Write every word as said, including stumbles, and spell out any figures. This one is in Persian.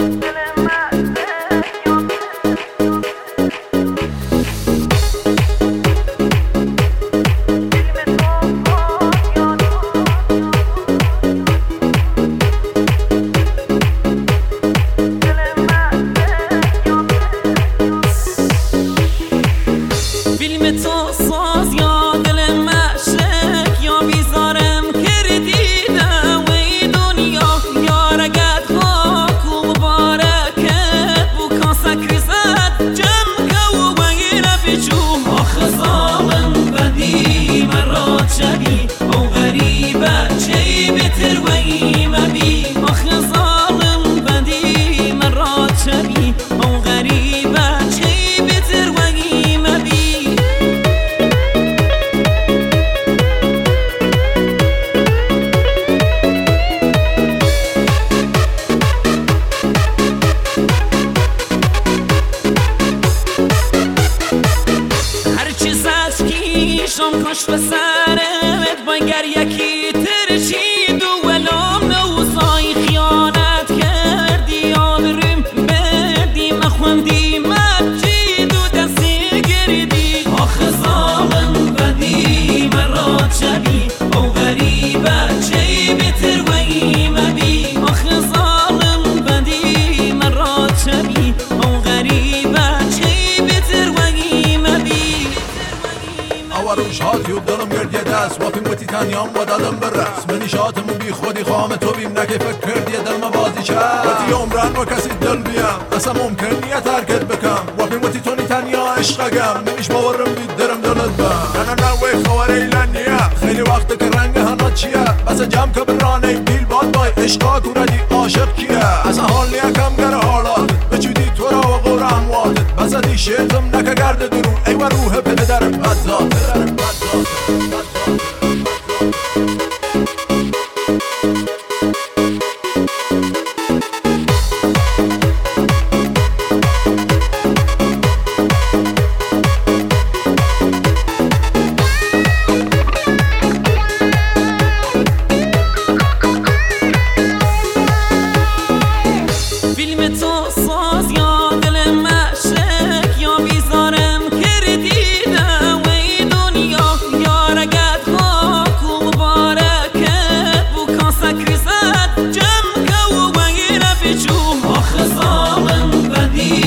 شام کاش به سرت بانگر یکی ترشید و ولام نوزای خیانت کردی آبریم بدی مخوندی مجید و دستی گردی آخه ظالم بدی مرات شبی او غریبه چی بتر و ایمبی آخه ظالم بدی مرات شبی او غریبه چی بتر و ایمبی روش هاتی و دلم گردیه دست و پیموتی تنیام و دادم برس منی شاتمو بی خودی خام تو بیم نکه فکر کردیه دل ما بازی چست و تی عمران و کسی دل بیم اصلا ممکن نیه ترکت بکم و پیموتی تونی تنیا عشقگم نمیش باورم بید درم دلت بم نه نه نه وی خوار ایلن نیه خیلی وقت که رنگ هنا چیه بس جمع که برانه بیل باد بای عشقا کوردی عاشق کیه اصلا حال نیه کم گر حالاتت بچودی تو را و غور امواتت بس دی شیطم نکه گرد درون ای و روح پدرم بد ذاته فیلم تو ساز یا دل مشک یا بیزارم کردیدم وی دنیا یارگت خاک و مبارکت بو کاسک ریزد جمع که و وی رفجو آخه ظالم بدی